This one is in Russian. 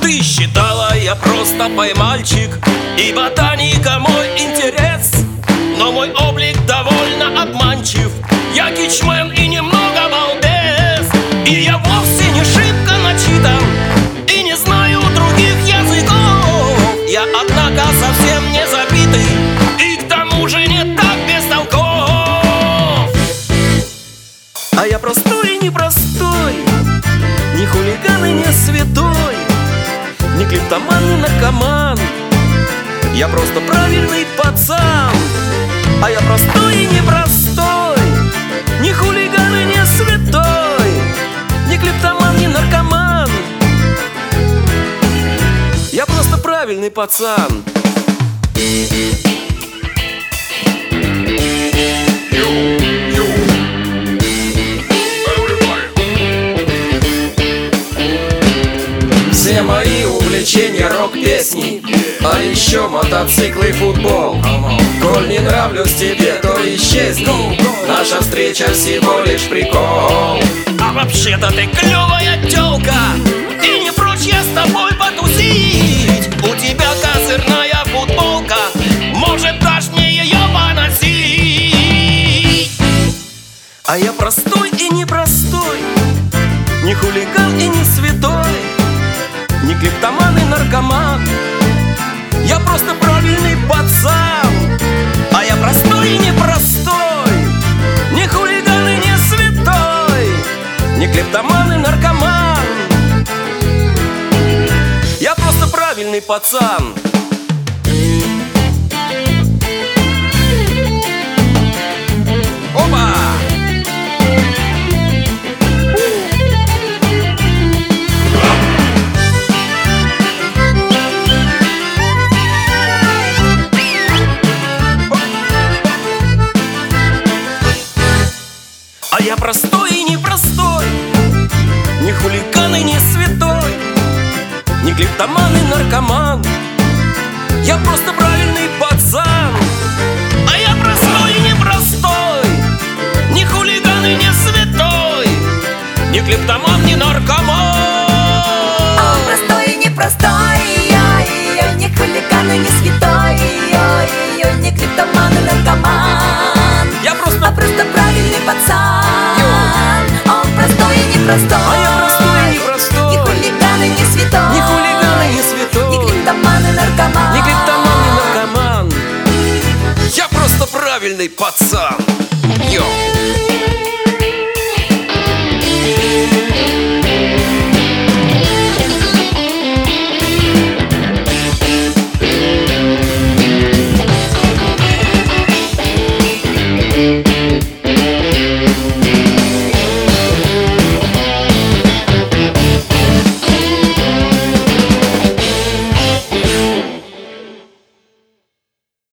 Ты считала, я просто поймальчик, и ботаника мой интерес. Но мой облик довольно обманчив, я кичмен и немного балбес. И я вовсе не шибко начитан, и не знаю других языков. Я, однако, совсем не забитый, и к тому же не так бестолков. А я простой и непростой, не хулиган и не святой, не клептоман, не наркоман. Я просто правильный пацан. А я простой и непростой, не хулиган и не святой, не клептоман, не наркоман. Я просто правильный пацан. Все мои увлечения рок-песни, а еще мотоциклы и футбол. Коль не нравлюсь тебе, то исчезни, наша встреча всего лишь прикол. А вообще-то ты клевая тёлка, и не прочь я с тобой потусить. У тебя козырная футболка, может, дашь мне ее поносить. А я простой и непростой, не хулиган и не святой, не клептоман и наркоман. Я просто правильный пацан. А я простой и непростой, не хулиган и не святой, не клептоман и наркоман. Я просто правильный пацан. Опа! А я простой и непростой, не хулиган и не святой, не клептоман и наркоман. Я просто правильный пацан. А я простой и непростой, не хулиган и не святой, не клептоман, не наркоман. Он простой и непростой, ой-ой, не хулиган и не святой, ой-ой, не клептоман и наркоман. Я просто правильный пацан. Он простой и непростой, а я простой и непростой, не хулиган и не святой, не хулиган и не святой, не клептоман и наркоман. не клептоман, не наркоман. Я просто правильный пацан. Йоу. Thank you.